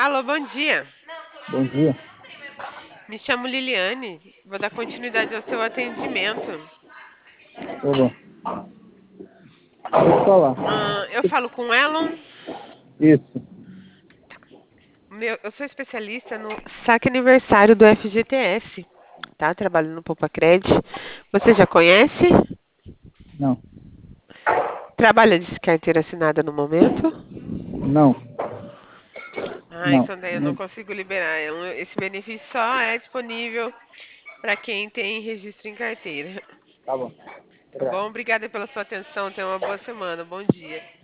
Alô, bom dia. Bom dia. Me chamo Liliane. Vou dar continuidade ao seu atendimento. Tá bom. Pode falar. Eu falo com o Elon. Isso. Eu sou especialista no saque aniversário do FGTS, tá? Trabalho no Poupa Cred. Você já conhece? Não. Trabalha de carteira assinada no momento? Não. Não. Então daí eu não consigo liberar. Esse benefício só é disponível para quem tem registro em carteira. Tá bom. Tá bom? Obrigado. Obrigada pela sua atenção. Tenha uma boa semana. Bom dia.